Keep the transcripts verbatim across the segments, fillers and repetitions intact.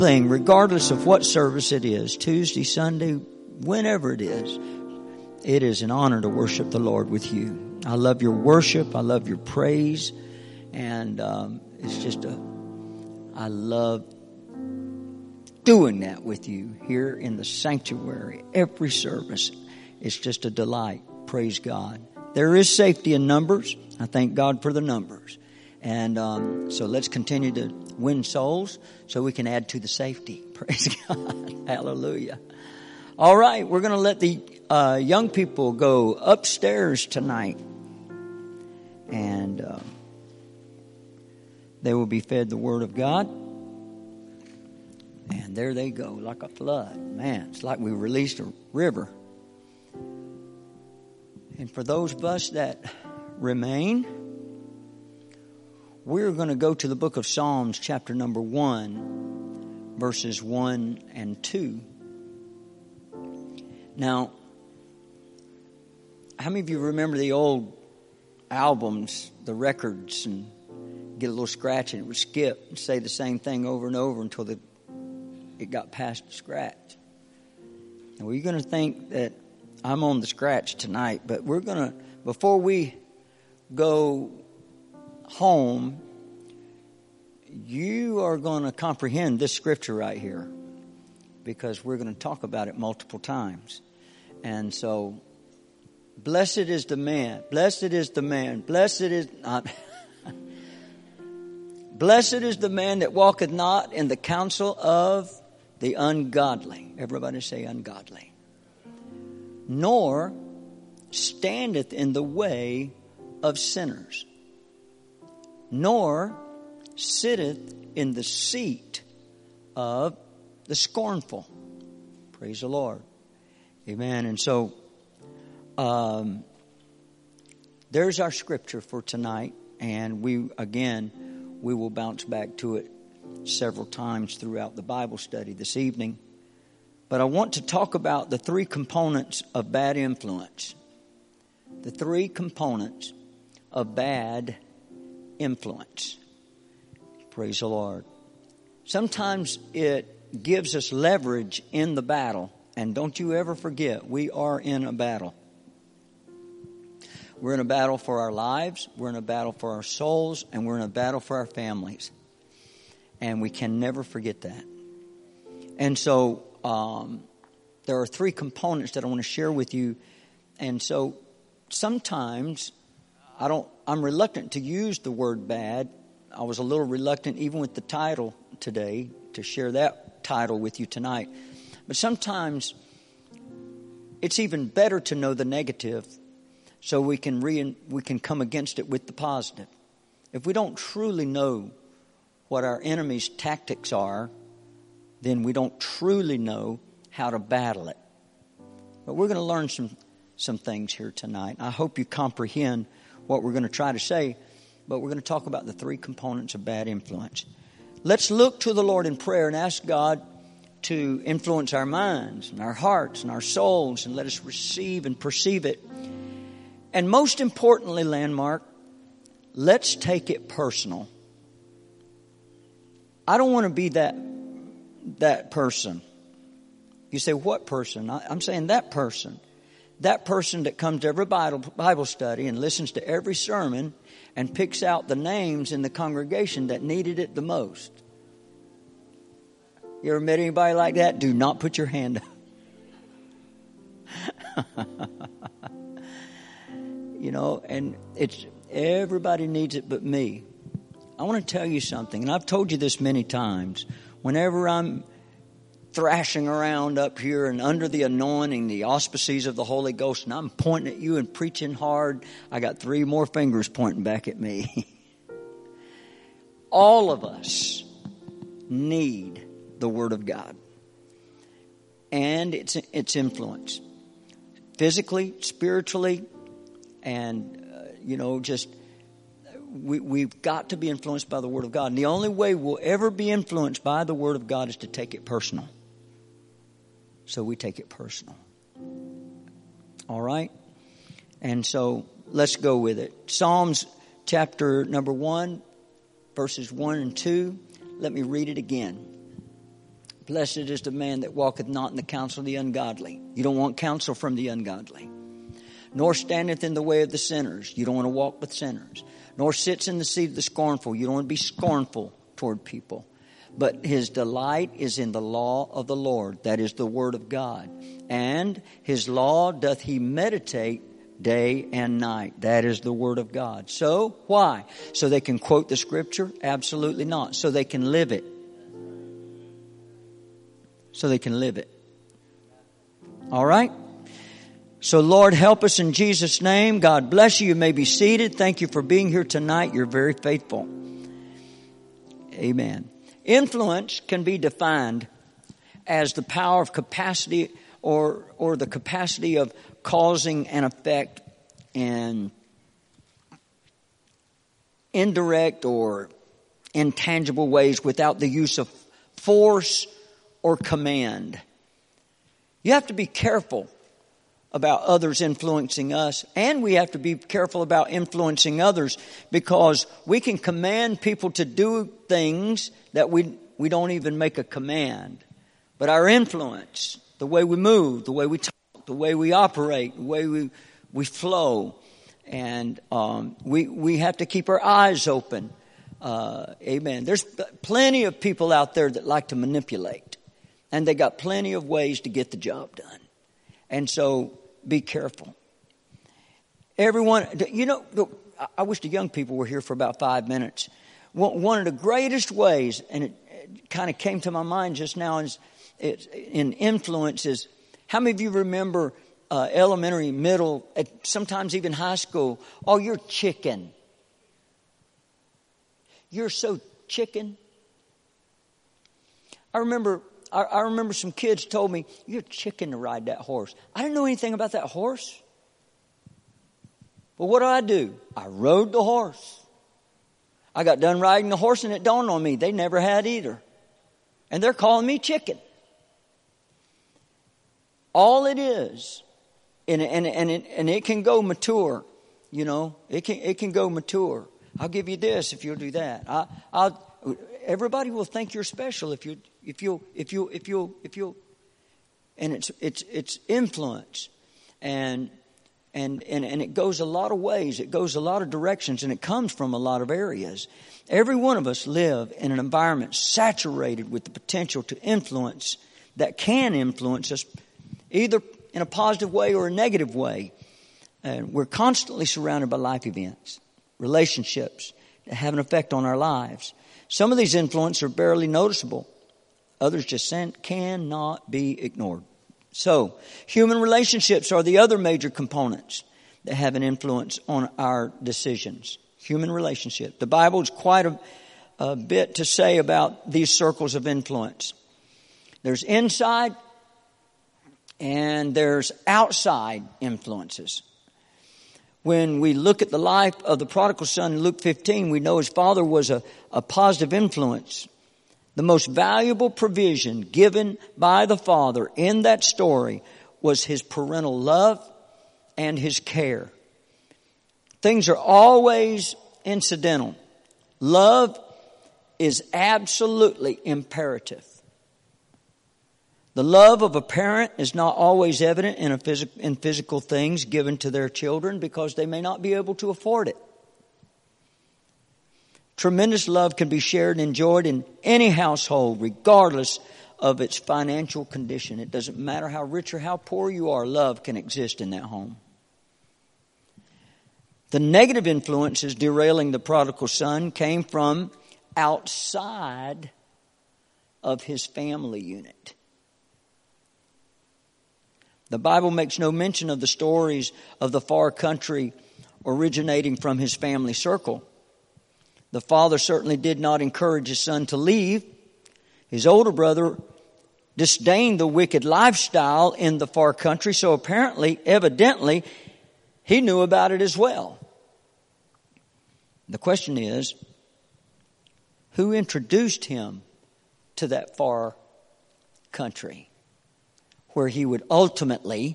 thing, regardless of what service it is, Tuesday, Sunday, whenever it is, it is an honor to worship the Lord with you. I love your worship. I love your praise. And um, it's just a, I love doing that with you here in the sanctuary. Every service is just a delight. Praise God. There is safety in numbers. I thank God for the numbers. And um, so let's continue to win souls so we can add to the safety. Praise God. Hallelujah. All right, we're going to let the uh, young people go upstairs tonight. And uh, they will be fed the Word of God. And there they go, like a flood. Man, it's like we released a river. And for those of us that remain, we're going to go to the book of Psalms, chapter number one, verses one and two. Now, how many of you remember the old albums, the records, and get a little scratch and it would skip and say the same thing over and over until the, it got past the scratch? And we're going to think that I'm on the scratch tonight, but we're going to, before we go home, you are going to comprehend this scripture right here, because we're going to talk about it multiple times. And so, blessed is the man, blessed is the man, blessed is not, blessed is the man that walketh not in the counsel of the ungodly. Everybody say ungodly. Nor standeth in the way of sinners, nor sitteth in the seat of the scornful. Praise the Lord. Amen. And so, um, there's our scripture for tonight. And we, again, we will bounce back to it several times throughout the Bible study this evening. But I want to talk about the three components of bad influence. The three components of bad influence. Praise the Lord. Sometimes it gives us leverage in the battle. And don't you ever forget, we are in a battle. We're in a battle for our lives. We're in a battle for our souls. And we're in a battle for our families. And we can never forget that. And so um, there are three components that I want to share with you. And so sometimes I don't, I'm reluctant to use the word bad. I was a little reluctant even with the title today to share that title with you tonight. But sometimes it's even better to know the negative so we can re- we can come against it with the positive. If we don't truly know what our enemy's tactics are, then we don't truly know how to battle it. But we're going to learn some, some things here tonight. I hope you comprehend what we're going to try to say, but we're going to talk about the three components of bad influence. Let's look to the Lord in prayer and ask God to influence our minds and our hearts and our souls, and let us receive and perceive it. And most importantly, Landmark, let's take it personal. I don't want to be that that person. You say, what person? I, I'm saying that person. That person that comes to every Bible, Bible study and listens to every sermon and picks out the names in the congregation that needed it the most. You ever met anybody like that? Do not put your hand up. You know, and it's everybody needs it but me. I want to tell you something, and I've told you this many times. Whenever I'm thrashing around up here and under the anointing, the auspices of the Holy Ghost, and I'm pointing at you and preaching hard, I got three more fingers pointing back at me. All of us need the Word of God and its its influence, physically, spiritually, and uh, you know, just we we've got to be influenced by the Word of God. And the only way we'll ever be influenced by the Word of God is to take it personal. So we take it personal. All right? And so let's go with it. Psalms chapter number one, verses one and two. Let me read it again. Blessed is the man that walketh not in the counsel of the ungodly. You don't want counsel from the ungodly. Nor standeth in the way of the sinners. You don't want to walk with sinners. Nor sits in the seat of the scornful. You don't want to be scornful toward people. But his delight is in the law of the Lord. That is the word of God. And his law doth he meditate day and night. That is the word of God. So, why? So they can quote the scripture? Absolutely not. So they can live it. So they can live it. All right? So, Lord, help us in Jesus' name. God bless you. You may be seated. Thank you for being here tonight. You're very faithful. Amen. Influence can be defined as the power of capacity or or the capacity of causing an effect in indirect or intangible ways without the use of force or command. You have to be careful about others influencing us, and we have to be careful about influencing others, because we can command people to do things that we we don't even make a command. But our influence, the way we move, the way we talk, the way we operate, the way we we flow, and um, we we have to keep our eyes open. Uh, amen. There's plenty of people out there that like to manipulate, and they got plenty of ways to get the job done. And so, be careful. Everyone, you know, I wish the young people were here for about five minutes. One of the greatest ways, and it kind of came to my mind just now, is in influence is, how many of you remember uh, elementary, middle, sometimes even high school? Oh, you're chicken. You're so chicken. I remember I, I remember some kids told me, you're chicken to ride that horse. I didn't know anything about that horse. But what did I do? I rode the horse. I got done riding the horse and it dawned on me, they never had either. And they're calling me chicken. All it is, and, and, and, it, and it can go mature, you know, it can, it can go mature. I'll give you this if you'll do that. I, I'll, everybody will think you're special if you, if you, if you, if you, if you, and it's, it's, it's influence, and, and, and, and it goes a lot of ways. It goes a lot of directions, and it comes from a lot of areas. Every one of us live in an environment saturated with the potential to influence, that can influence us either in a positive way or a negative way. And we're constantly surrounded by life events, relationships that have an effect on our lives. Some of these influences are barely noticeable. Others just cannot be ignored. So, human relationships are the other major components that have an influence on our decisions. Human relationship. The Bible has quite a, a bit to say about these circles of influence. There's inside and there's outside influences. When we look at the life of the prodigal son in Luke fifteen, we know his father was a, a positive influence. The most valuable provision given by the father in that story was his parental love and his care. Things are always incidental. Love is absolutely imperative. The love of a parent is not always evident in, a phys- in physical things given to their children because they may not be able to afford it. Tremendous love can be shared and enjoyed in any household, regardless of its financial condition. It doesn't matter how rich or how poor you are, love can exist in that home. The negative influences derailing the prodigal son came from outside of his family unit. The Bible makes no mention of the stories of the far country originating from his family circle. The father certainly did not encourage his son to leave. His older brother disdained the wicked lifestyle in the far country, so apparently, evidently, he knew about it as well. The question is, who introduced him to that far country where he would ultimately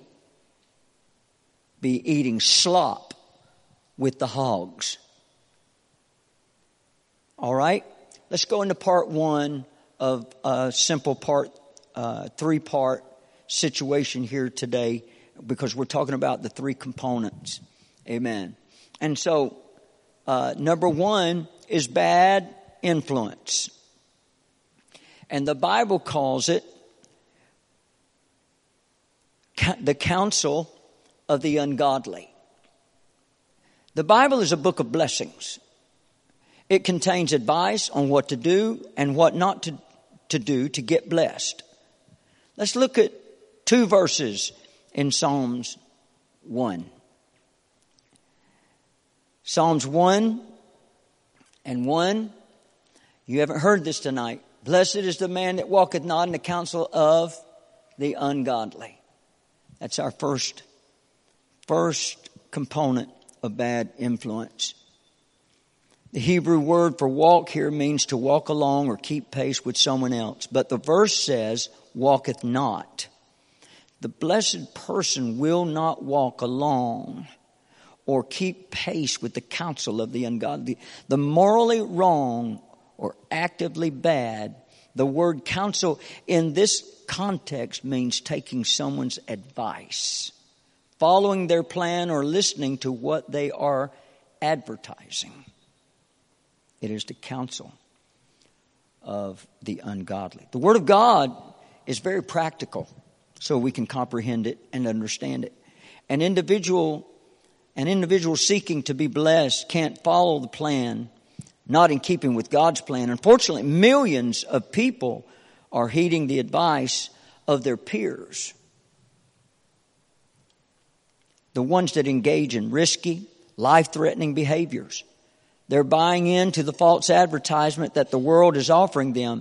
be eating slop with the hogs? All right, let's go into part one of a simple part uh, three-part situation here today because we're talking about the three components. Amen. And so, uh, number one is bad influence. And the Bible calls it the counsel of the ungodly. The Bible is a book of blessings. It contains advice on what to do and what not to, to do to get blessed. Let's look at two verses in Psalms one. Psalms one and one. You haven't heard this tonight. Blessed is the man that walketh not in the counsel of the ungodly. That's our first, first component of bad influence. The Hebrew word for walk here means to walk along or keep pace with someone else. But the verse says, walketh not. The blessed person will not walk along or keep pace with the counsel of the ungodly. The morally wrong or actively bad, the word counsel in this context means taking someone's advice, following their plan, or listening to what they are advertising. It is the counsel of the ungodly. The Word of God is very practical, so we can comprehend it and understand it. An individual, an individual seeking to be blessed can't follow the plan, not in keeping with God's plan. Unfortunately, millions of people are heeding the advice of their peers. The ones that engage in risky, life-threatening behaviors. They're buying into the false advertisement that the world is offering them.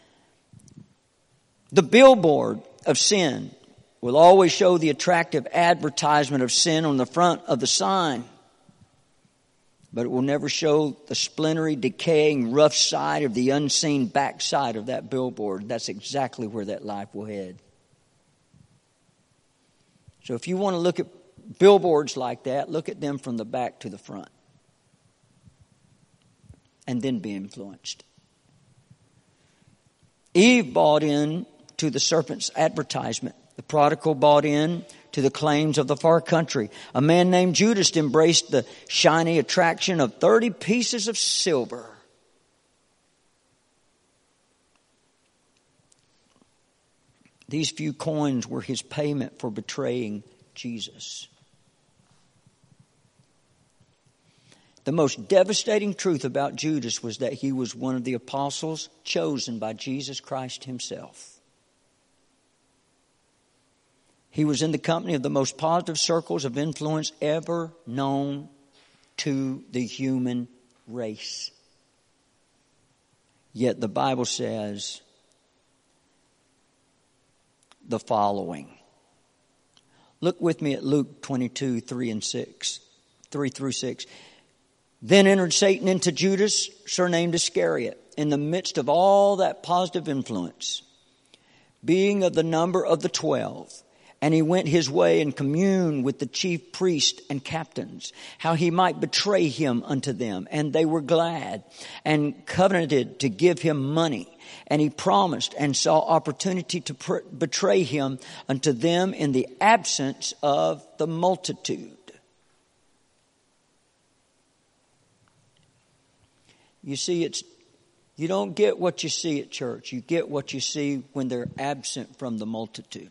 The billboard of sin will always show the attractive advertisement of sin on the front of the sign. But it will never show the splintery, decaying, rough side of the unseen backside of that billboard. That's exactly where that life will head. So if you want to look at billboards like that, look at them from the back to the front. And then be influenced. Eve bought in to the serpent's advertisement. The prodigal bought in to the claims of the far country. A man named Judas embraced the shiny attraction of thirty pieces of silver. These few coins were his payment for betraying Jesus. The most devastating truth about Judas was that he was one of the apostles chosen by Jesus Christ himself. He was in the company of the most positive circles of influence ever known to the human race. Yet the Bible says the following. Look with me at Luke twenty-two, three and six, three through six. Then entered Satan into Judas, surnamed Iscariot, in the midst of all that positive influence, being of the number of the twelve. And he went his way and communed with the chief priests and captains, how he might betray him unto them. And they were glad and covenanted to give him money. And he promised and saw opportunity to pr- betray him unto them in the absence of the multitude. You see, it's you don't get what you see at church. You get what you see when they're absent from the multitude.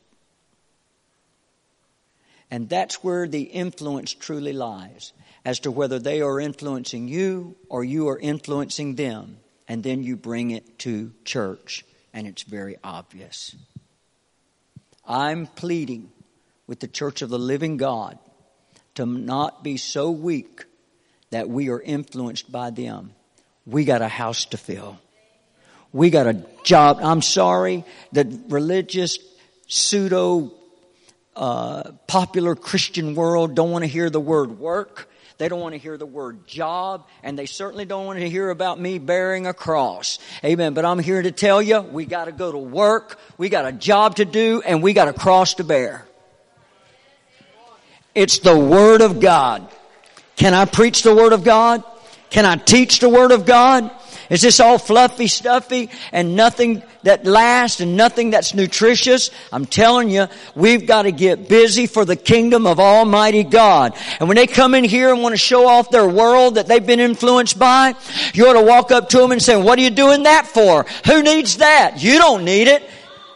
And that's where the influence truly lies, as to whether they are influencing you or you are influencing them. And then you bring it to church, and it's very obvious. I'm pleading with the Church of the Living God to not be so weak that we are influenced by them. We got a house to fill. We got a job. I'm sorry that religious, pseudo, uh, popular Christian world don't want to hear the word work. They don't want to hear the word job. And they certainly don't want to hear about me bearing a cross. Amen. But I'm here to tell you, we got to go to work. We got a job to do, and we got a cross to bear. It's the Word of God. Can I preach the Word of God? Can I teach the Word of God? Is this all fluffy, stuffy, and nothing that lasts and nothing that's nutritious? I'm telling you, we've got to get busy for the kingdom of Almighty God. And when they come in here and want to show off their world that they've been influenced by, you ought to walk up to them and say, what are you doing that for? Who needs that? You don't need it.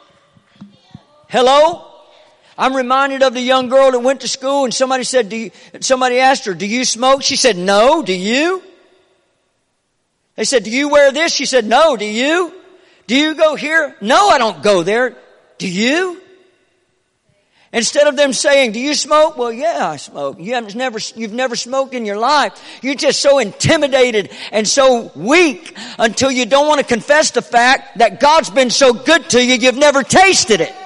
Hello? I'm reminded of the young girl that went to school and somebody said, do you, somebody asked her, do you smoke? She said, no. Do you? They said, do you wear this? She said, no. Do you? Do you go here? No, I don't go there. Do you? Instead of them saying, do you smoke? Well, yeah, I smoke. You haven't never, you've never smoked in your life. You're just so intimidated and so weak until you don't want to confess the fact that God's been so good to you, you've never tasted it.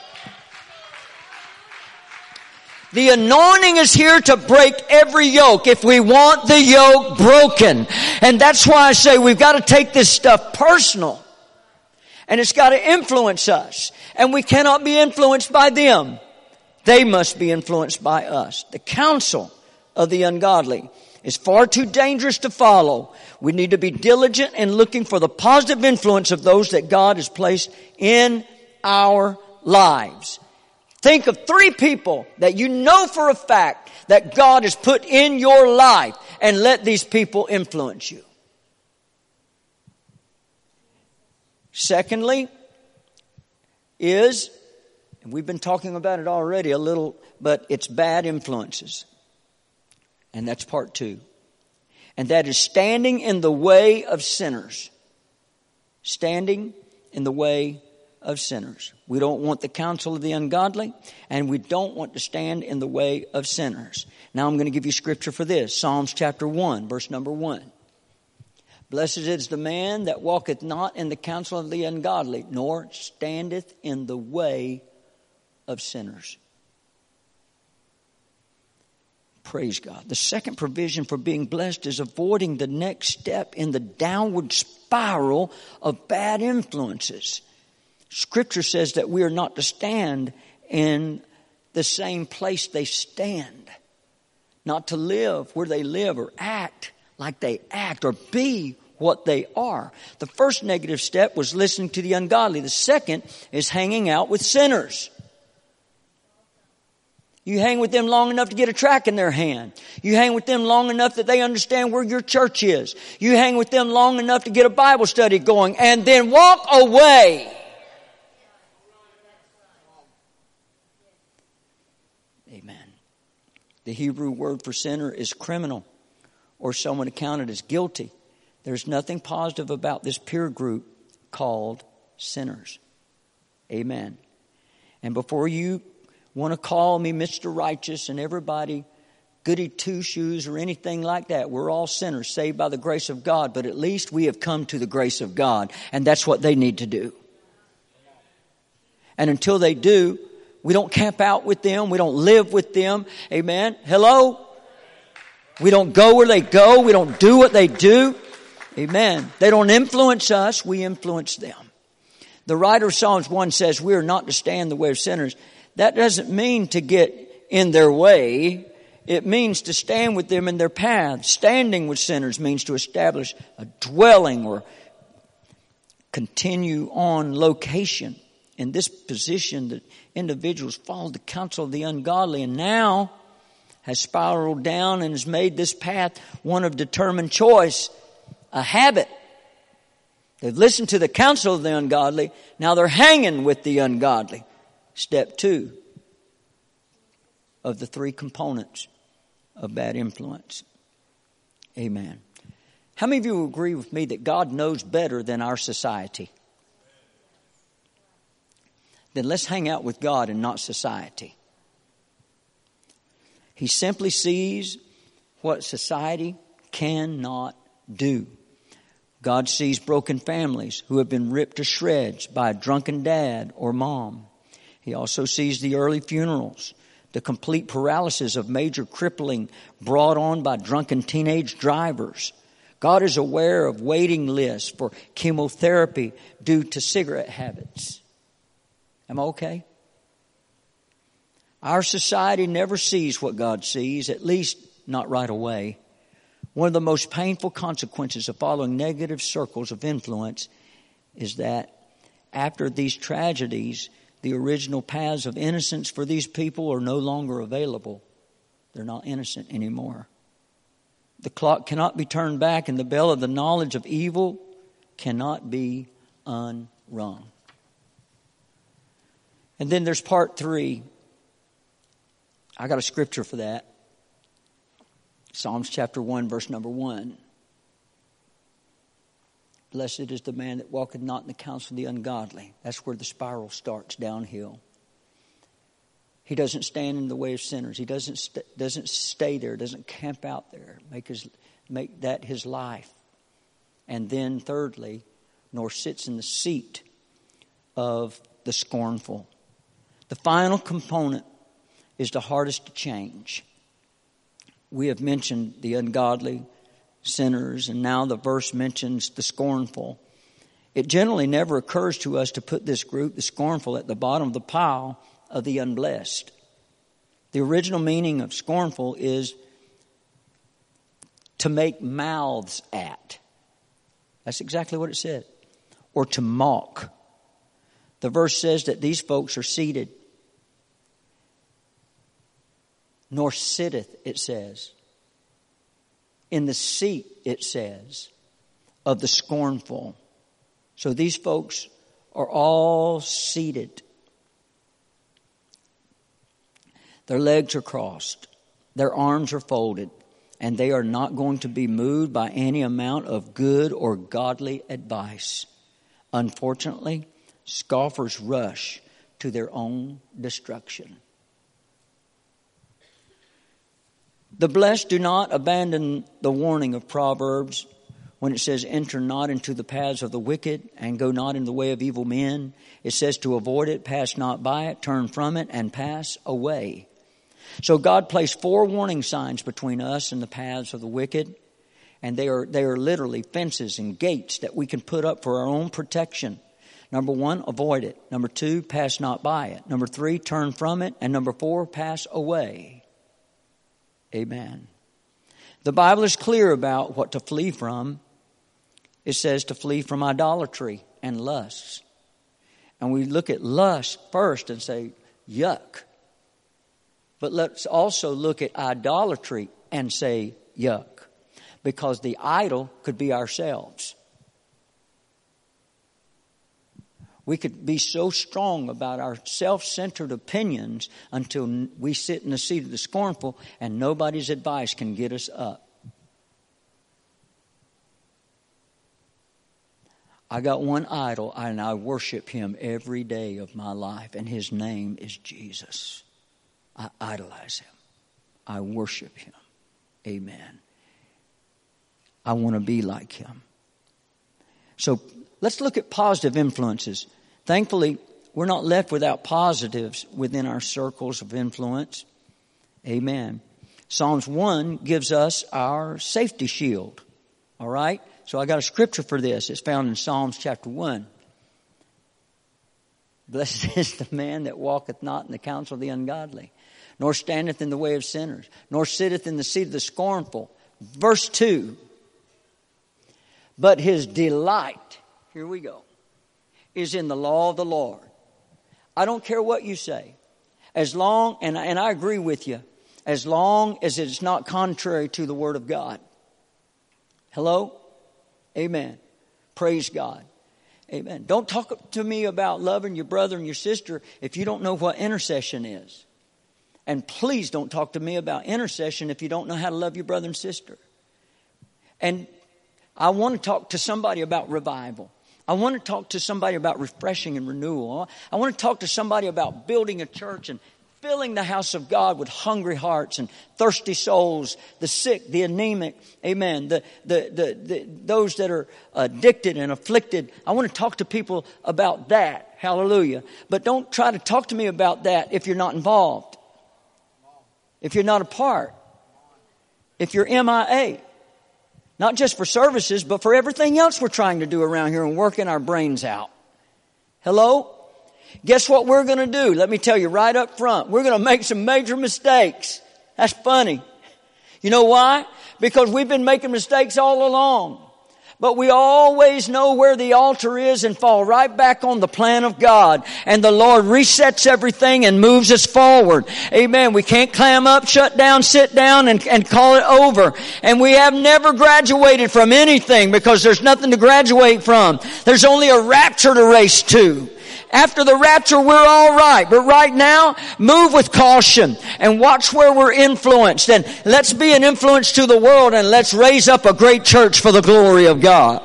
The anointing is here to break every yoke if we want the yoke broken. And that's why I say we've got to take this stuff personal. And it's got to influence us. And we cannot be influenced by them. They must be influenced by us. The counsel of the ungodly is far too dangerous to follow. We need to be diligent in looking for the positive influence of those that God has placed in our lives. Think of three people that you know for a fact that God has put in your life and let these people influence you. Secondly is, and we've been talking about it already a little, but it's bad influences. And that's part two. And that is standing in the way of sinners. Standing in the way of sinners. We don't want the counsel of the ungodly, and we don't want to stand in the way of sinners. Now I'm going to give you scripture for this. Psalms chapter one, verse number one. Blessed is the man that walketh not in the counsel of the ungodly, nor standeth in the way of sinners. Praise God. The second provision for being blessed is avoiding the next step in the downward spiral of bad influences. Scripture says that we are not to stand in the same place they stand. Not to live where they live or act like they act or be what they are. The first negative step was listening to the ungodly. The second is hanging out with sinners. You hang with them long enough to get a tract in their hand. You hang with them long enough that they understand where your church is. You hang with them long enough to get a Bible study going and then walk away. The Hebrew word for sinner is criminal, or someone accounted as guilty. There's nothing positive about this peer group called sinners. Amen. And before you want to call me Mister Righteous and everybody goody two-shoes or anything like that, we're all sinners saved by the grace of God, but at least we have come to the grace of God, and that's what they need to do. And until they do, we don't camp out with them. We don't live with them. Amen. Hello? We don't go where they go. We don't do what they do. Amen. They don't influence us. We influence them. The writer of Psalms one says we are not to stand the way of sinners. That doesn't mean to get in their way. It means to stand with them in their path. Standing with sinners means to establish a dwelling or continue on location. In this position, the individuals followed the counsel of the ungodly and now has spiraled down and has made this path one of determined choice, a habit. They've listened to the counsel of the ungodly. Now they're hanging with the ungodly. Step two of the three components of bad influence. Amen. How many of you agree with me that God knows better than our society? Then let's hang out with God and not society. He simply sees what society cannot do. God sees broken families who have been ripped to shreds by a drunken dad or mom. He also sees the early funerals, the complete paralysis of major crippling brought on by drunken teenage drivers. God is aware of waiting lists for chemotherapy due to cigarette habits. Am I okay? Our society never sees what God sees, at least not right away. One of the most painful consequences of following negative circles of influence is that after these tragedies, the original paths of innocence for these people are no longer available. They're not innocent anymore. The clock cannot be turned back, and the bell of the knowledge of evil cannot be unrung. And then there's part three. I got a scripture for that. Psalms chapter one, verse number one. Blessed is the man that walketh not in the counsel of the ungodly. That's where the spiral starts downhill. He doesn't stand in the way of sinners. He doesn't st- doesn't stay there. Doesn't camp out there. Make his make that his life. And then thirdly, nor sits in the seat of the scornful. The final component is the hardest to change. We have mentioned the ungodly, sinners, and now the verse mentions the scornful. It generally never occurs to us to put this group, the scornful, at the bottom of the pile of the unblessed. The original meaning of scornful is to make mouths at. That's exactly what it said. Or to mock. The verse says that these folks are seated. Nor sitteth, it says. In the seat, it says, of the scornful. So these folks are all seated. Their legs are crossed. Their arms are folded. And they are not going to be moved by any amount of good or godly advice. Unfortunately, scoffers rush to their own destruction. The blessed do not abandon the warning of Proverbs when it says, enter not into the paths of the wicked and go not in the way of evil men. It says to avoid it, pass not by it, turn from it, and pass away. So God placed four warning signs between us and the paths of the wicked. And they are, they are literally fences and gates that we can put up for our own protection. Number one, avoid it. Number two, pass not by it. Number three, turn from it. And number four, pass away. Amen. The Bible is clear about what to flee from. It says to flee from idolatry and lusts. And we look at lust first and say, yuck. But let's also look at idolatry and say, yuck. Because the idol could be ourselves. We could be so strong about our self-centered opinions until we sit in the seat of the scornful and nobody's advice can get us up. I got one idol and I worship him every day of my life, and his name is Jesus. I idolize him. I worship him. Amen. I want to be like him. So let's look at positive influences. Thankfully, we're not left without positives within our circles of influence. Amen. Psalms one gives us our safety shield. All right? So I got a scripture for this. It's found in Psalms chapter one. Blessed is the man that walketh not in the counsel of the ungodly, nor standeth in the way of sinners, nor sitteth in the seat of the scornful. Verse two. But his delight, here we go, is in the law of the Lord. I don't care what you say. As long, and, and I agree with you, as long as it's not contrary to the Word of God. Hello? Amen. Praise God. Amen. Don't talk to me about loving your brother and your sister if you don't know what intercession is. And please don't talk to me about intercession if you don't know how to love your brother and sister. And I want to talk to somebody about revival. I want to talk to somebody about refreshing and renewal. I want to talk to somebody about building a church and filling the house of God with hungry hearts and thirsty souls, the sick, the anemic, amen, the, the, the, the those that are addicted and afflicted. I want to talk to people about that. Hallelujah. But don't try to talk to me about that if you're not involved. If you're not a part. If you're M I A. Not just for services, but for everything else we're trying to do around here and working our brains out. Hello? Guess what we're going to do? Let me tell you right up front. We're going to make some major mistakes. That's funny. You know why? Because we've been making mistakes all along. But we always know where the altar is and fall right back on the plan of God. And the Lord resets everything and moves us forward. Amen. We can't clam up, shut down, sit down, and, and call it over. And we have never graduated from anything because there's nothing to graduate from. There's only a rapture to race to. After the rapture, we're all right. But right now, move with caution and watch where we're influenced. And let's be an influence to the world, and let's raise up a great church for the glory of God.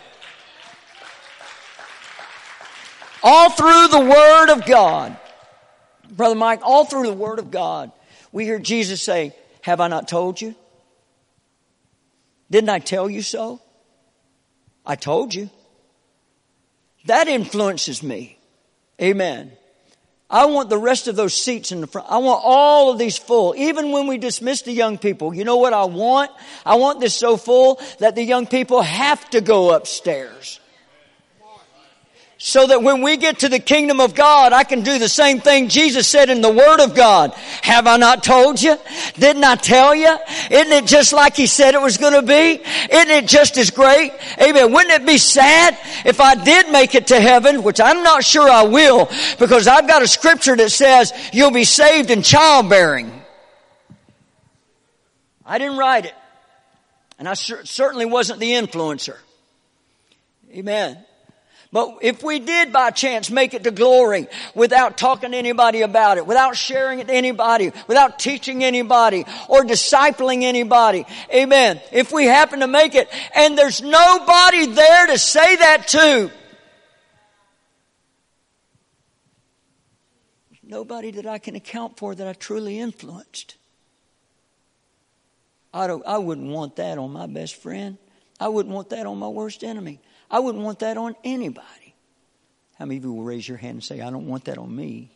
All through the Word of God, Brother Mike, all through the Word of God, we hear Jesus say, have I not told you? Didn't I tell you so? I told you. That influences me. Amen. I want the rest of those seats in the front. I want all of these full. Even when we dismiss the young people, you know what I want? I want this so full that the young people have to go upstairs. So that when we get to the kingdom of God, I can do the same thing Jesus said in the Word of God. Have I not told you? Didn't I tell you? Isn't it just like He said it was going to be? Isn't it just as great? Amen. Wouldn't it be sad if I did make it to heaven, which I'm not sure I will, because I've got a scripture that says you'll be saved in childbearing. I didn't write it. And I certainly wasn't the influencer. Amen. But if we did by chance make it to glory without talking to anybody about it, without sharing it to anybody, without teaching anybody or discipling anybody, amen. If we happen to make it and there's nobody there to say that to, nobody that I can account for that I truly influenced. I don't, I wouldn't want that on my best friend. I wouldn't want that on my worst enemy. I wouldn't want that on anybody. How many of you will raise your hand and say, I don't want that on me?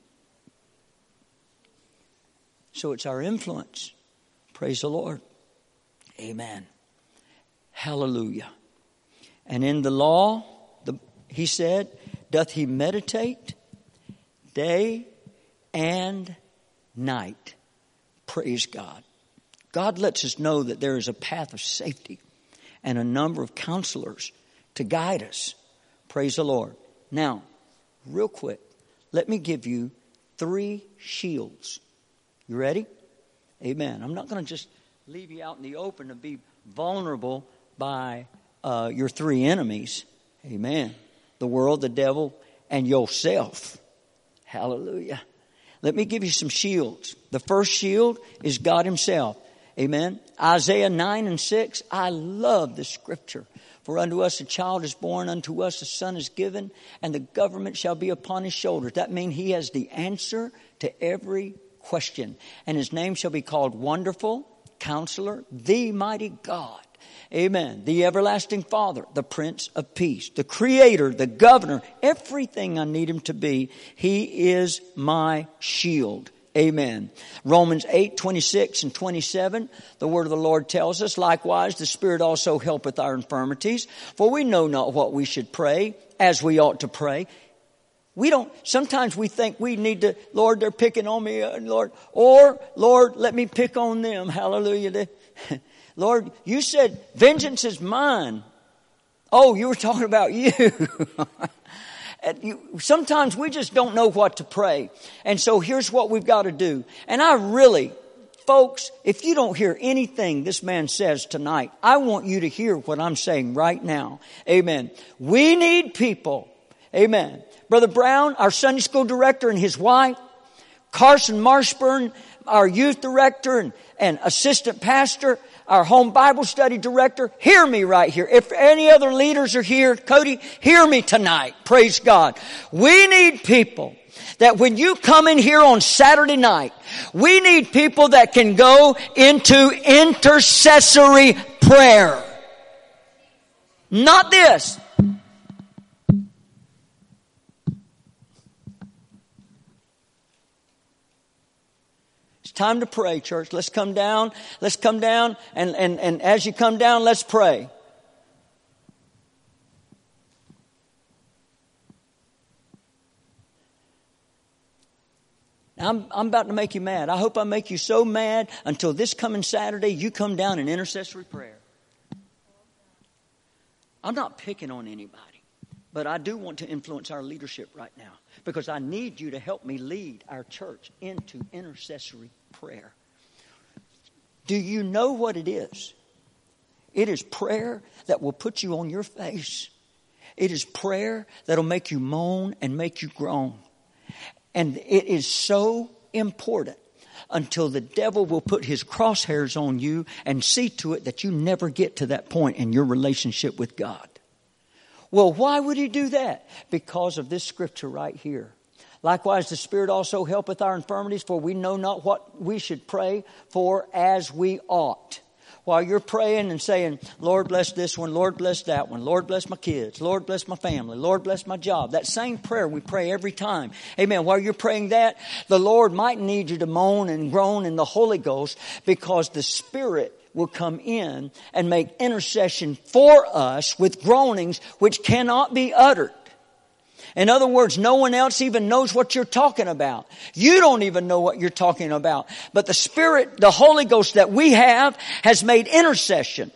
So it's our influence. Praise the Lord. Amen. Hallelujah. And in the law, the, he said, doth he meditate day and night. Praise God. God lets us know that there is a path of safety and a number of counselors to guide us. Praise the Lord. Now, real quick, let me give you three shields. You ready? Amen. I'm not going to just leave you out in the open to be vulnerable by uh, your three enemies. Amen. The world, the devil, and yourself. Hallelujah. Let me give you some shields. The first shield is God Himself. Amen. Isaiah nine and six. I love this scripture. For unto us a child is born, unto us a son is given, and the government shall be upon his shoulders. That means he has the answer to every question. And his name shall be called Wonderful, Counselor, the Mighty God. Amen. The Everlasting Father, the Prince of Peace, the Creator, the Governor, everything I need Him to be. He is my shield. Amen. Romans eight, twenty-six and twenty-seven, the word of the Lord tells us, likewise, the Spirit also helpeth our infirmities, for we know not what we should pray as we ought to pray. We don't, sometimes we think we need to, Lord, they're picking on me, Lord, or, Lord, let me pick on them. Hallelujah. Lord, you said, vengeance is mine. Oh, you were talking about you. Sometimes we just don't know what to pray. And so here's what we've got to do. And I really, folks, if you don't hear anything this man says tonight, I want you to hear what I'm saying right now. Amen. We need people. Amen. Brother Brown, our Sunday school director, and his wife, Carson Marshburn, our youth director and, and assistant pastor, our home Bible study director, hear me right here. If any other leaders are here, Cody, hear me tonight. Praise God. We need people that when you come in here on Saturday night, we need people that can go into intercessory prayer. Not this. Time to pray, church. Let's come down. Let's come down. And, and, and as you come down, let's pray. Now, I'm, I'm about to make you mad. I hope I make you so mad until this coming Saturday you come down in intercessory prayer. I'm not picking on anybody, but I do want to influence our leadership right now because I need you to help me lead our church into intercessory prayer. Do you know what it is? It is prayer that will put you on your face. It is prayer that will make you moan and make you groan. And it is so important until the devil will put his crosshairs on you and see to it that you never get to that point in your relationship with God. Well, why would he do that? Because of this scripture right here. Likewise, the Spirit also helpeth our infirmities, for we know not what we should pray for as we ought. While you're praying and saying, Lord bless this one, Lord bless that one, Lord bless my kids, Lord bless my family, Lord bless my job. That same prayer we pray every time. Amen. While you're praying that, the Lord might need you to moan and groan in the Holy Ghost because the Spirit will come in and make intercession for us with groanings which cannot be uttered. In other words, no one else even knows what you're talking about. You don't even know what you're talking about. But the Spirit, the Holy Ghost that we have has made intercession.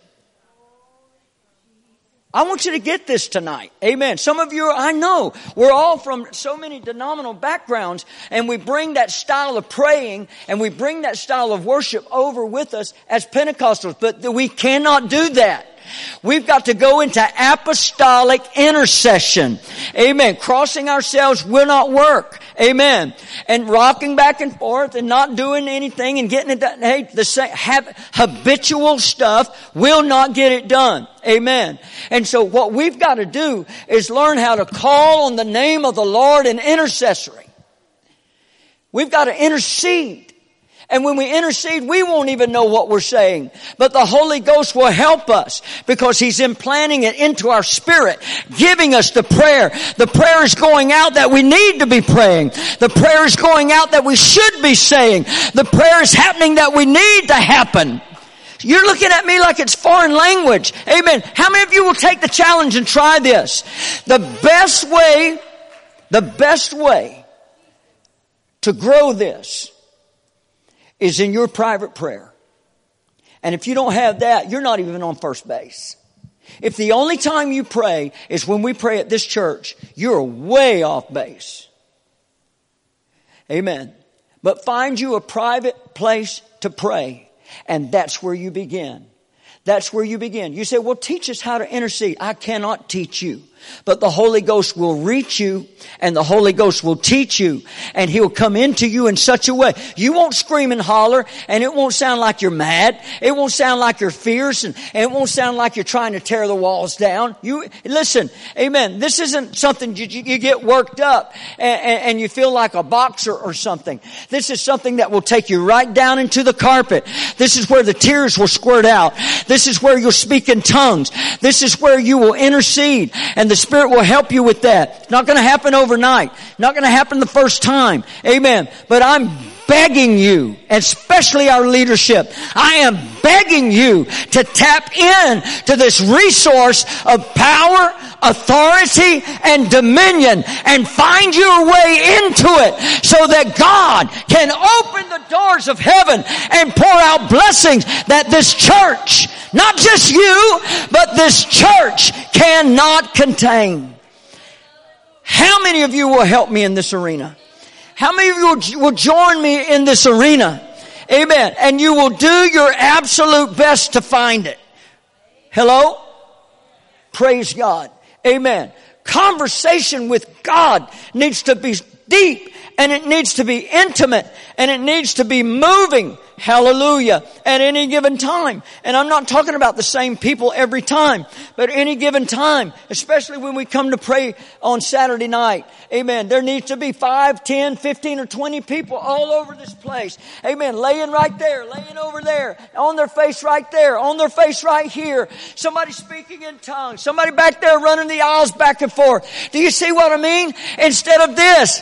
I want you to get this tonight. Amen. Some of you, I know, we're all from so many denominational backgrounds and we bring that style of praying and we bring that style of worship over with us as Pentecostals. But we cannot do that. We've got to go into apostolic intercession. Amen. Crossing ourselves will not work. Amen. And rocking back and forth and not doing anything and getting it done. Hey, the same, have, habitual stuff will not get it done. Amen. And so what we've got to do is learn how to call on the name of the Lord in intercessory. We've got to intercede. And when we intercede, we won't even know what we're saying. But the Holy Ghost will help us because He's implanting it into our spirit, giving us the prayer. The prayer is going out that we need to be praying. The prayer is going out that we should be saying. The prayer is happening that we need to happen. You're looking at me like it's foreign language. Amen. How many of you will take the challenge and try this? The best way, the best way to grow this is in your private prayer. And if you don't have that, you're not even on first base. If the only time you pray is when we pray at this church, you're way off base. Amen. But find you a private place to pray, and that's where you begin. That's where you begin. You say, well, teach us how to intercede. I cannot teach you. But the Holy Ghost will reach you and the Holy Ghost will teach you and He'll come into you in such a way. You won't scream and holler and it won't sound like you're mad. It won't sound like you're fierce and, and it won't sound like you're trying to tear the walls down. You listen, amen. This isn't something you, you get worked up and, and, and you feel like a boxer or something. This is something that will take you right down into the carpet. This is where the tears will squirt out. This is where you'll speak in tongues. This is where you will intercede and the Spirit will help you with that. It's not going to happen overnight. Not going to happen the first time. Amen. But I'm begging you, especially our leadership, I am begging you to tap in to this resource of power, authority, and dominion and find your way into it so that God can open the doors of heaven and pour out blessings that this church, not just you, but this church cannot contain. How many of you will help me in this arena? How many of you will join me in this arena? Amen. And you will do your absolute best to find it. Hello? Praise God. Amen. Conversation with God needs to be deep and it needs to be intimate and it needs to be moving. Hallelujah. At any given time. And I'm not talking about the same people every time, but any given time, especially when we come to pray on Saturday night. Amen. There needs to be five, ten, fifteen, or twenty people all over this place. Amen. Laying right there, laying over there, on their face right there, on their face right here. Somebody speaking in tongues. Somebody back there running the aisles back and forth. Do you see what I mean? Instead of this.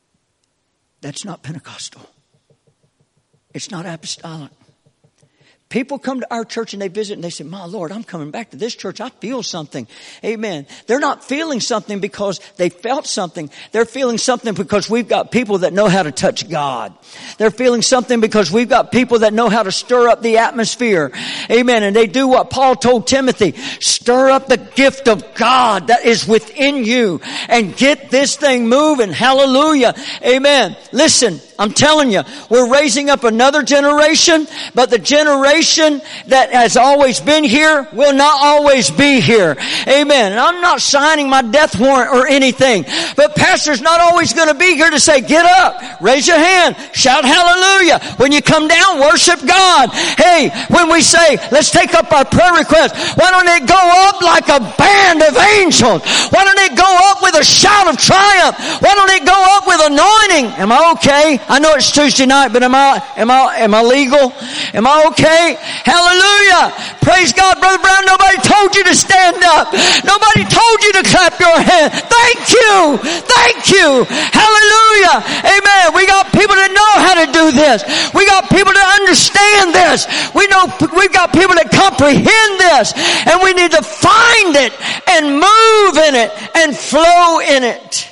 That's not Pentecostal. It's not apostolic. People come to our church and they visit and they say, my Lord, I'm coming back to this church. I feel something. Amen. They're not feeling something because they felt something. They're feeling something because we've got people that know how to touch God. They're feeling something because we've got people that know how to stir up the atmosphere. Amen. And they do what Paul told Timothy. Stir up the gift of God that is within you and get this thing moving. Hallelujah. Amen. Listen, I'm telling you, we're raising up another generation, but the generation that has always been here will not always be here. Amen. And I'm not signing my death warrant or anything, but pastor's not always going to be here to say, get up, raise your hand, shout hallelujah. When you come down, worship God. Hey, when we say, let's take up our prayer request, why don't it go up like a band of angels? Why don't it go up with a shout of triumph? Why don't it go up with anointing? Am I okay? I know it's Tuesday night, but am I, am I, am I legal? Am I okay? Hallelujah. Praise God, Brother Brown. Nobody told you to stand up. Nobody told you to clap your hand. Thank you. Thank you. Hallelujah. Amen. We got people that know how to do this. We got people that understand this. We know, we've got people that comprehend this, and we need to find it and move in it and flow in it.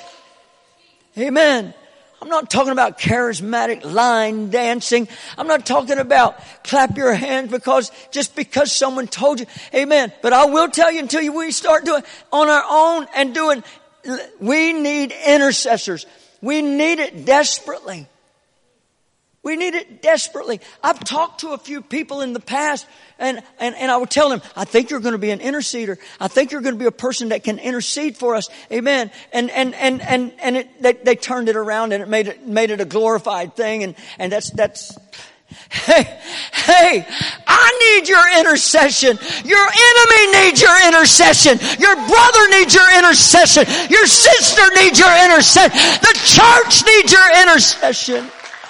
Amen. I'm not talking about charismatic line dancing. I'm not talking about clap your hands because just because someone told you. Amen. But I will tell you until we start doing on our own and doing, we need intercessors. We need it desperately. We need it desperately. I've talked to a few people in the past and, and, and I would tell them, I think you're going to be an interceder. I think you're going to be a person that can intercede for us. Amen. And, and, and, and, and it, they, they turned it around and it made it, made it a glorified thing. And, and that's, that's, hey, hey, I need your intercession. Your enemy needs your intercession. Your brother needs your intercession. Your sister needs your intercession. The church needs your intercession.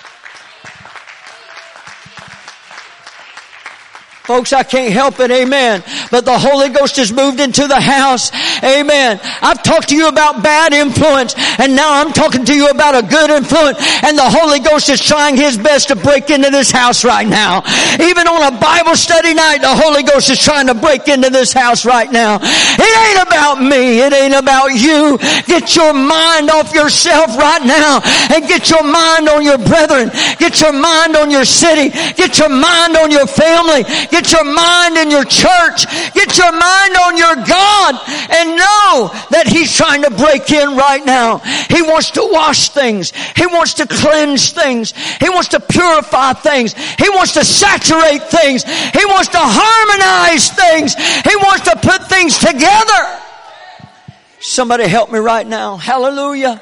Folks, I can't help it, amen. But the Holy Ghost has moved into the house, amen. I've talked to you about bad influence, and now I'm talking to you about a good influence, and the Holy Ghost is trying His best to break into this house right now. Even on a Bible study night, the Holy Ghost is trying to break into this house right now. It ain't about me, it ain't about you. Get your mind off yourself right now, and get your mind on your brethren. Get your mind on your city. Get your mind on your family. Get your mind in your church. Get your mind on your God and know that He's trying to break in right now. He wants to wash things. He wants to cleanse things. He wants to purify things. He wants to saturate things. He wants to harmonize things. He wants to put things together. Somebody help me right now. Hallelujah.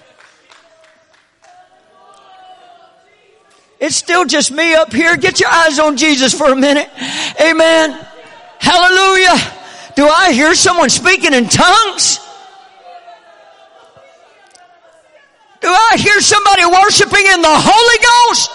It's still just me up here. Get your eyes on Jesus for a minute. Amen. Hallelujah. Do I hear someone speaking in tongues? Do I hear somebody worshiping in the Holy Ghost?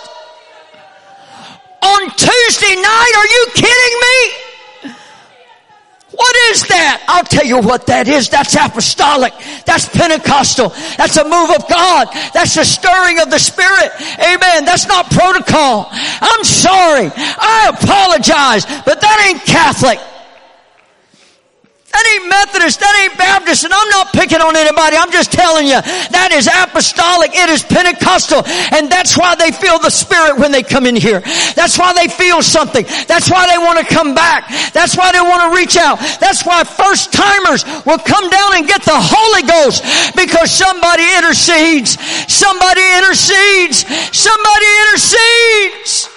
On Tuesday night? Are you kidding me? What is that? I'll tell you what that is. That's apostolic. That's Pentecostal. That's a move of God. That's the stirring of the Spirit. Amen. That's not protocol. I'm sorry. I apologize, but that ain't Catholic. That ain't Methodist, that ain't Baptist, and I'm not picking on anybody. I'm just telling you, that is apostolic, it is Pentecostal, and that's why they feel the Spirit when they come in here. That's why they feel something. That's why they want to come back. That's why they want to reach out. That's why first timers will come down and get the Holy Ghost, because somebody intercedes. Somebody intercedes. Somebody intercedes.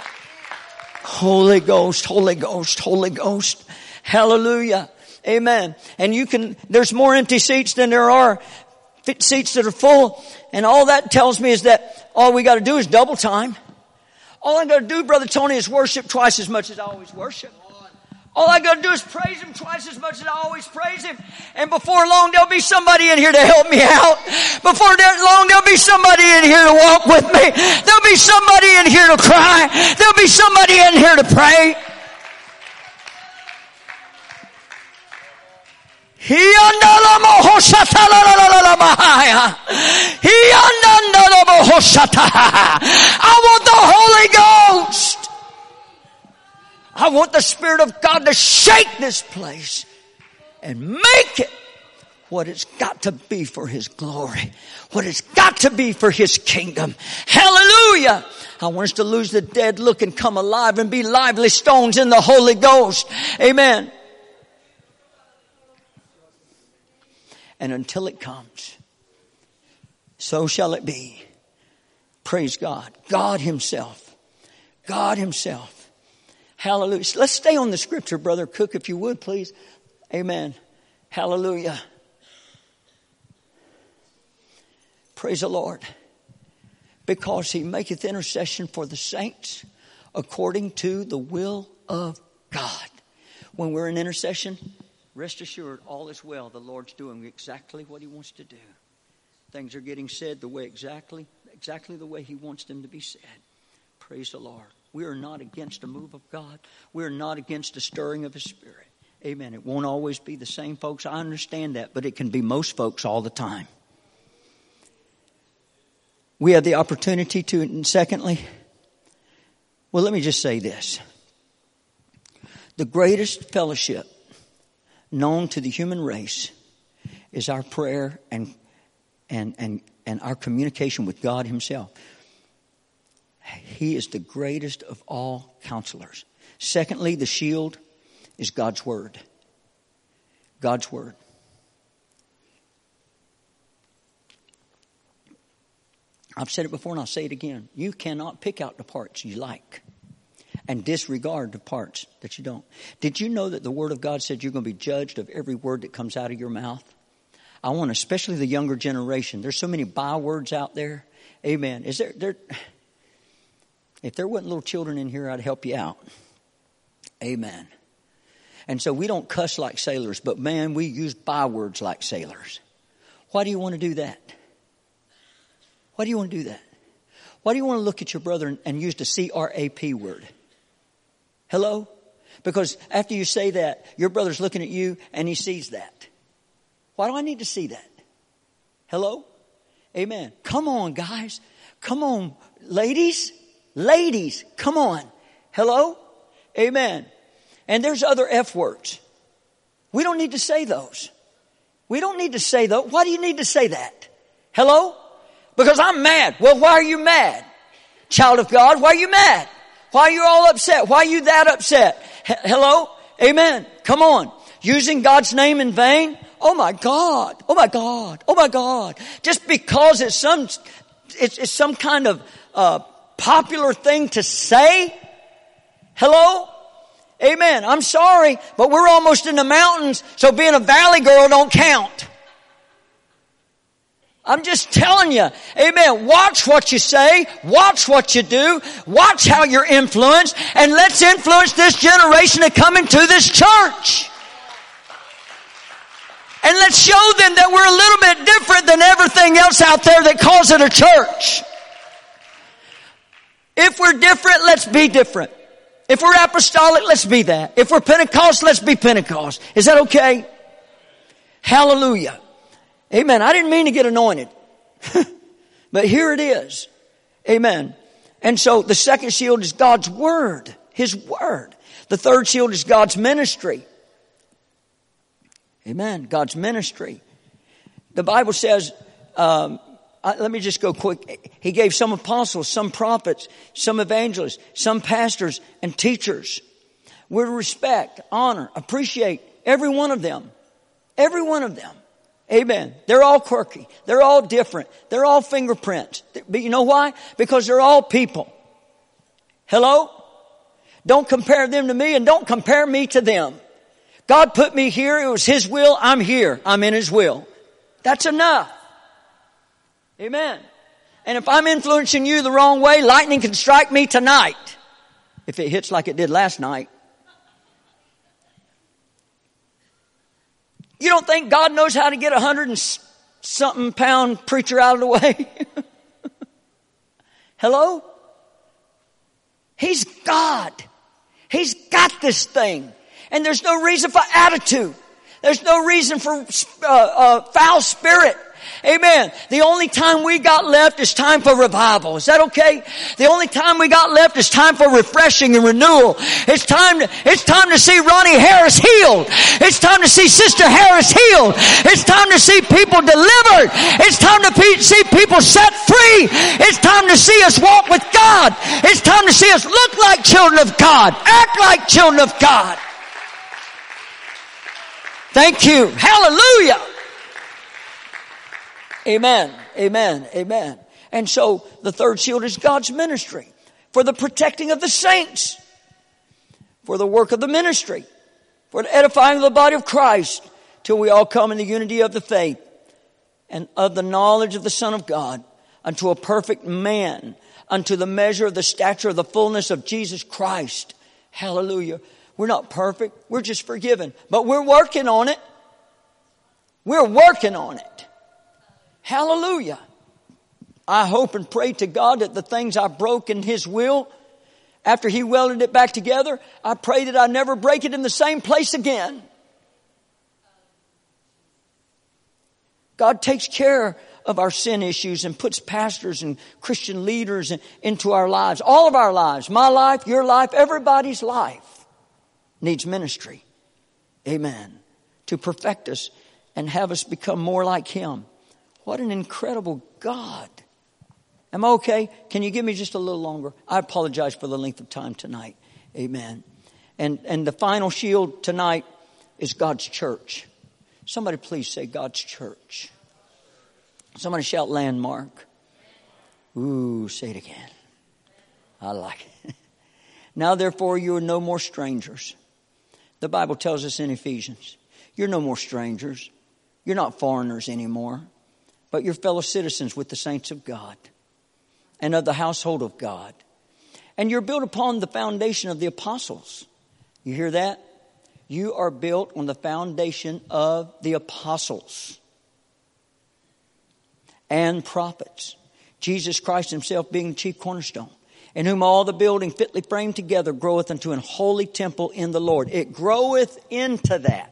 Holy Ghost, Holy Ghost, Holy Ghost. Hallelujah. Amen. And you can, there's more empty seats than there are seats that are full. And all that tells me is that all we got to do is double time. All I got to do, Brother Tony, is worship twice as much as I always worship. All I got to do is praise Him twice as much as I always praise Him. And before long, there'll be somebody in here to help me out. Before long, there'll be somebody in here to walk with me. There'll be somebody in here to cry. There'll be somebody in here to pray. I want the Holy Ghost. I want the Spirit of God to shake this place and make it what it's got to be for His glory. What it's got to be for His kingdom. Hallelujah. I want us to lose the dead look and come alive and be lively stones in the Holy Ghost. Amen. And until it comes, so shall it be. Praise God. God Himself. God Himself. Hallelujah. Let's stay on the scripture, Brother Cook, if you would, please. Amen. Hallelujah. Praise the Lord. Because He maketh intercession for the saints according to the will of God. When we're in intercession, rest assured all is well. The Lord's doing exactly what He wants to do. Things are getting said the way exactly, exactly the way He wants them to be said. Praise the Lord. We are not against a move of God. We are not against a stirring of His Spirit. Amen. It won't always be the same folks. I understand that, but it can be most folks all the time. We have the opportunity to, and secondly, well, let me just say this. The greatest fellowship known to the human race is our prayer and, and, and, and our communication with God Himself. He is the greatest of all counselors. Secondly, the shield is God's Word. God's Word. I've said it before and I'll say it again. You cannot pick out the parts you like and disregard the parts that you don't. Did you know that the Word of God said you're going to be judged of every word that comes out of your mouth? I want especially the younger generation. There's so many bywords out there. Amen. Is there, there, if there wasn't little children in here, I'd help you out. Amen. And so we don't cuss like sailors, but man, we use bywords like sailors. Why do you want to do that? Why do you want to do that? Why do you want to look at your brother and, and use the C R A P word? Hello? Because after you say that, your brother's looking at you and he sees that. Why do I need to see that? Hello? Amen. Come on, guys. Come on, ladies. Ladies, come on. Hello? Amen. And there's other F words. We don't need to say those. We don't need to say those. Why do you need to say that? Hello? Because I'm mad. Well, why are you mad? Child of God, why are you mad? Why are you all upset? Why are you that upset? H- Hello? Amen. Come on. Using God's name in vain? Oh my God. Oh my God. Oh my God. Just because it's some, it's, it's some kind of uh, popular thing to say? Hello? Amen. I'm sorry, but we're almost in the mountains, so being a valley girl don't count. I'm just telling you, amen, watch what you say, watch what you do, watch how you're influenced, and let's influence this generation to come into this church. And let's show them that we're a little bit different than everything else out there that calls it a church. If we're different, let's be different. If we're apostolic, let's be that. If we're Pentecost, let's be Pentecost. Is that okay? Hallelujah. Amen. I didn't mean to get anointed. But here it is. Amen. And so the second shield is God's Word. His Word. The third shield is God's ministry. Amen. God's ministry. The Bible says, um, uh, let me just go quick. He gave some apostles, some prophets, some evangelists, some pastors and teachers. We're to respect, honor, appreciate every one of them. Every one of them. Amen. They're all quirky. They're all different. They're all fingerprints. But you know why? Because they're all people. Hello? Don't compare them to me and don't compare me to them. God put me here. It was His will. I'm here. I'm in His will. That's enough. Amen. And if I'm influencing you the wrong way, lightning can strike me tonight. If it hits like it did last night. You don't think God knows how to get a hundred and something pound preacher out of the way? Hello? He's God. He's got this thing. And there's no reason for attitude. There's no reason for uh, uh, foul spirit. Amen. The only time we got left is time for revival. Is that okay? The only time we got left is time for refreshing and renewal. It's time to, it's time to see Ronnie Harris healed. It's time to see Sister Harris healed. It's time to see people delivered. It's time to pe- see people set free. It's time to see us walk with God. It's time to see us look like children of God. Act like children of God. Thank you. Hallelujah. Amen. Amen. Amen. And so the third shield is God's ministry for the protecting of the saints, for the work of the ministry, for the edifying of the body of Christ, till we all come in the unity of the faith and of the knowledge of the Son of God, unto a perfect man, unto the measure of the stature of the fullness of Jesus Christ. Hallelujah. We're not perfect. We're just forgiven. But we're working on it. We're working on it. Hallelujah. I hope and pray to God that the things I broke in His will, after He welded it back together, I pray that I never break it in the same place again. God takes care of our sin issues and puts pastors and Christian leaders into our lives. All of our lives. My life, your life, everybody's life needs ministry. Amen. To perfect us and have us become more like Him. What an incredible God. Am I okay? Can you give me just a little longer? I apologize for the length of time tonight. Amen. And, and the final shield tonight is God's church. Somebody please say God's church. Somebody shout landmark. Ooh, say it again. I like it. Now therefore you are no more strangers. The Bible tells us in Ephesians, you're no more strangers. You're not foreigners anymore, but you're fellow citizens with the saints of God and of the household of God. And you're built upon the foundation of the apostles. You hear that? You are built on the foundation of the apostles and prophets. Jesus Christ Himself being the chief cornerstone, in whom all the building fitly framed together groweth unto an holy temple in the Lord. It groweth into that.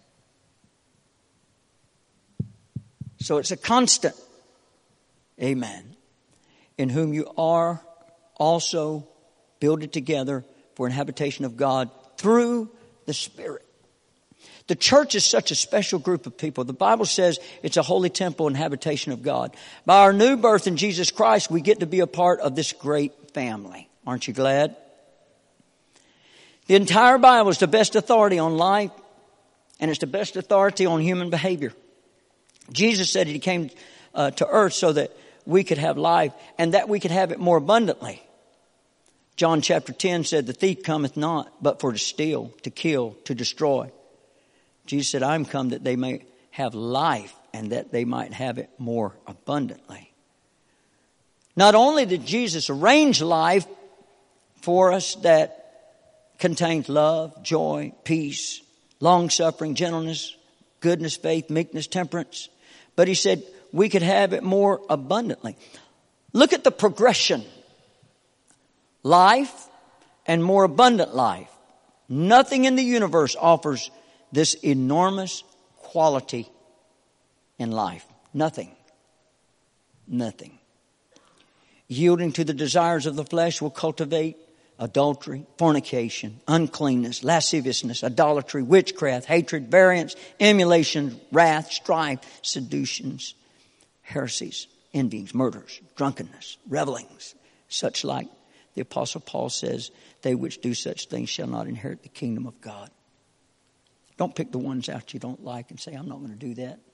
So it's a constant. Amen. In whom you are also builded together for an habitation of God through the Spirit. The church is such a special group of people. The Bible says it's a holy temple and habitation of God. By our new birth in Jesus Christ, we get to be a part of this great family. Aren't you glad? The entire Bible is the best authority on life, and it's the best authority on human behavior. Jesus said He came uh, to earth so that we could have life and that we could have it more abundantly. John chapter ten said, the thief cometh not, but for to steal, to kill, to destroy. Jesus said, I'm come that they may have life and that they might have it more abundantly. Not only did Jesus arrange life for us that contains love, joy, peace, long-suffering, gentleness, goodness, faith, meekness, temperance, but He said we could have it more abundantly. Look at the progression. Life and more abundant life. Nothing in the universe offers this enormous quality in life. Nothing. Nothing. Yielding to the desires of the flesh will cultivate adultery, fornication, uncleanness, lasciviousness, idolatry, witchcraft, hatred, variance, emulation, wrath, strife, seductions, heresies, envyings, murders, drunkenness, revelings, such like. The Apostle Paul says, they which do such things shall not inherit the kingdom of God. Don't pick the ones out you don't like and say, I'm not going to do that.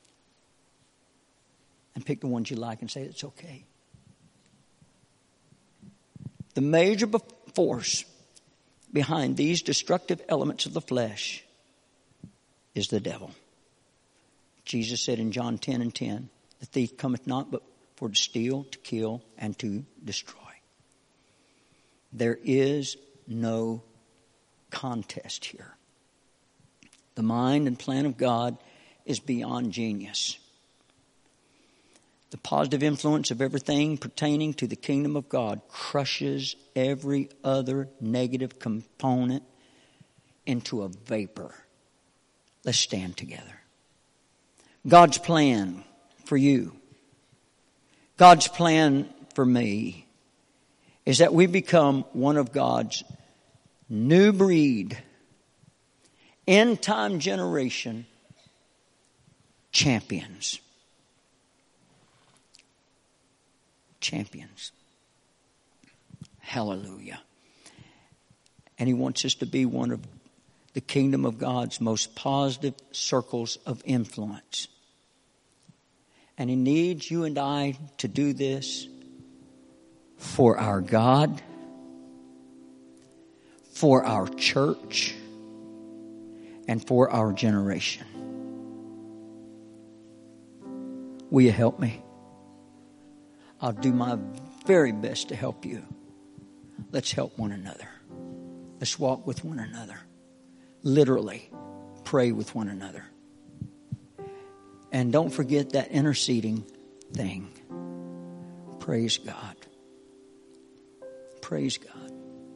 And pick the ones you like and say, it's okay. The major force behind these destructive elements of the flesh is the devil. Jesus said in John ten and ten, the thief cometh not but for to steal, to kill, and to destroy. There is no contest here. The mind and plan of God is beyond genius. The positive influence of everything pertaining to the kingdom of God crushes every other negative component into a vapor. Let's stand together. God's plan for you. God's plan for me is that we become one of God's new breed, end time generation champions. Champions. Hallelujah. And He wants us to be one of the kingdom of God's most positive circles of influence. And He needs you and I to do this for our God, for our church, and for our generation. Will you help me? I'll do my very best to help you. Let's help one another. Let's walk with one another. Literally, pray with one another. And don't forget that interceding thing. Praise God. Praise God.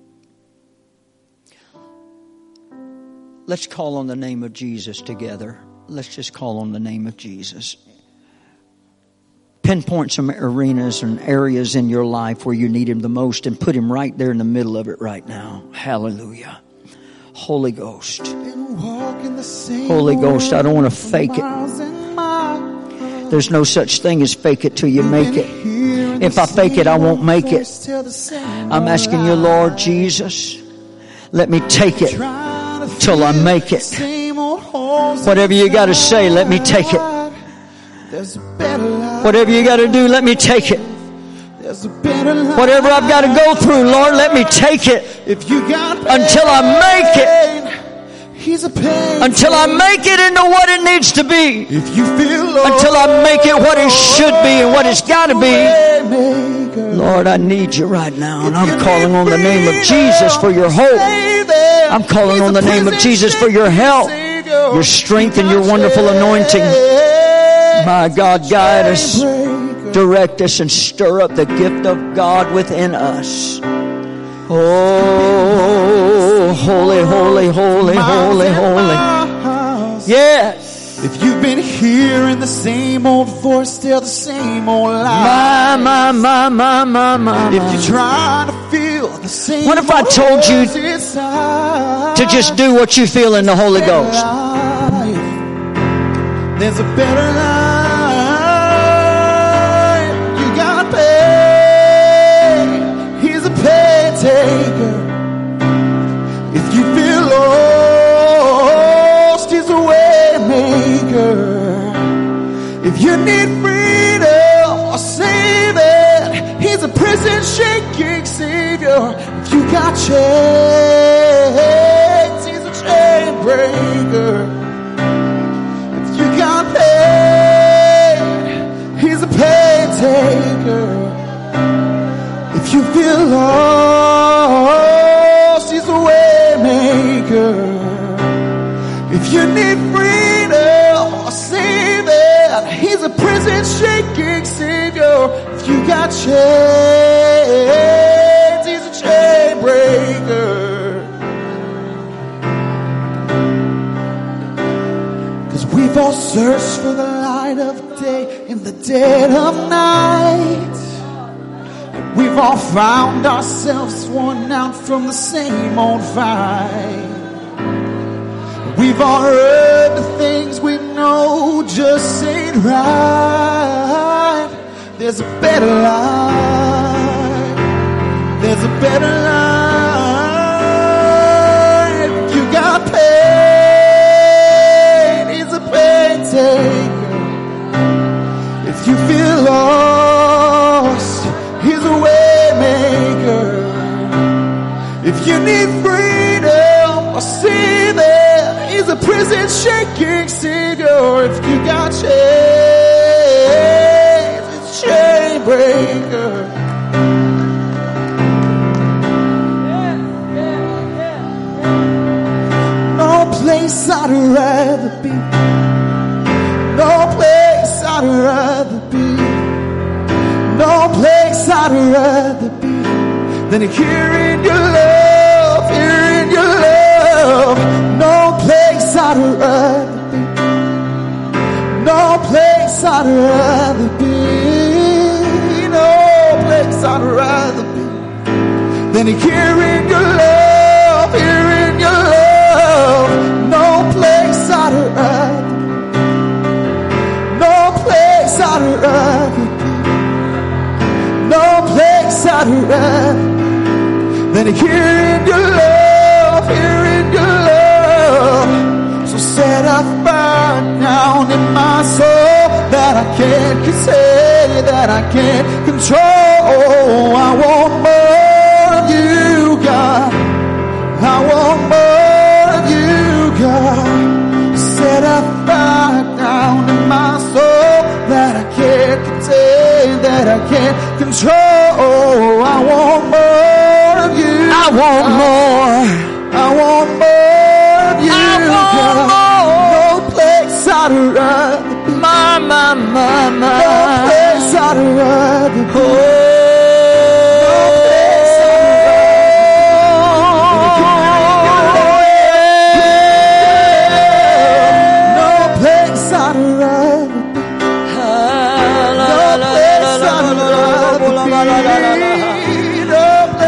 Let's call on the name of Jesus together. Let's just call on the name of Jesus. Pinpoint some arenas and areas in your life where you need Him the most and put Him right there in the middle of it right now. Hallelujah. Holy Ghost. Holy Ghost, I don't want to fake it. There's no such thing as fake it till you make it. If I fake it, I won't make it. I'm asking you, Lord Jesus, let me take it till I make it. Whatever you got to say, let me take it. Whatever you got to do, let me take it. Whatever I've got to go through, Lord, let me take it until I make it. Until I make it into what it needs to be. Until I make it what it should be and what it's got to be. Lord, I need you right now. And I'm calling on the name of Jesus for your hope. I'm calling on the name of Jesus for your help, your strength, and your wonderful anointing. My God, guide us, direct us, and stir up the gift of God within us. Oh, holy, holy, holy, holy, holy. Yes. If you've been hearing the same old voice, still the same old My, lie. my, my, my, my, my. If you're trying to feel the same. What if I told you to just do what you feel in the Holy Ghost? There's a better life. You gotta pay. He's a pay taker. If you feel lost, He's a way maker. If you need freedom or saving, He's a prison shaking savior. If you got chains, He's a chain breaker. You got paid, He's a pay taker. If you feel lost, He's a way maker. If you need freedom or saving, He's a prison shaking savior. If you got chains, He's a chain breaker. We've all searched for the light of day in the dead of night. We've all found ourselves worn out from the same old fight. We've all heard the things we know just ain't right. There's a better life. There's a better life. You got paid. Taker. If you feel lost, He's a way maker. If you need freedom or saving, He's a prison shaking savior. If you got chains, it's chain breaker. No place I'd rather be. No place I'd rather be. No place I'd rather be than here in your love, here in your love. No place I'd rather be. No place place I'd rather be. No place I'd rather be than here in your love, here in your love. No place I'd rather, no place I'd rather be, no place I'd rather than here in your love, here in your love. So set a fire down in my soul that I can't say, that I can't control. I want more of you, God. I want more of you, God. Set a fire down in my soul that I can't contain, that I can't control. I want more of you. I want more. I want more of you, I want God. more. No place I'd rather be. My, my, my, my. No place I'd rather be. No place I'd rather be. No place I'd rather be. No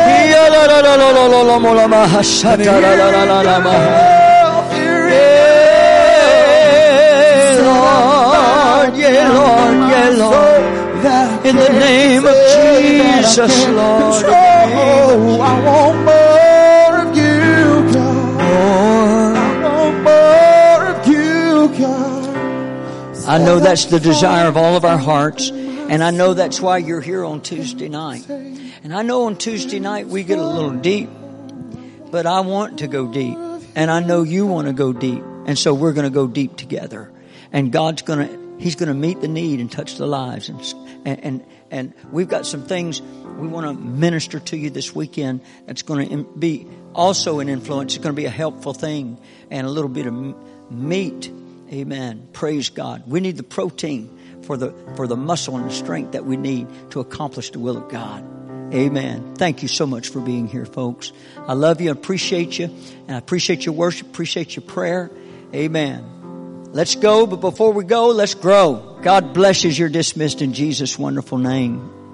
Yeah, Lord, yeah, Lord. In the name of Jesus, Lord. I want more of you, God. I want more of you, God. I know that's the desire of all of our hearts, and I know that's why you're here on Tuesday night. And I know on Tuesday night we get a little deep, but I want to go deep, and I know you want to go deep, and so we're going to go deep together. And God's going to, He's going to meet the need and touch the lives. And, and, and we've got some things we want to minister to you this weekend that's going to be also an influence. It's going to be a helpful thing and a little bit of meat. Amen. Praise God. We need the protein for the, for the muscle and the strength that we need to accomplish the will of God. Amen. Thank you so much for being here, folks. I love you. I appreciate you. And I appreciate your worship. Appreciate your prayer. Amen. Let's go, but before we go, let's grow. God bless you as you're dismissed in Jesus' wonderful name.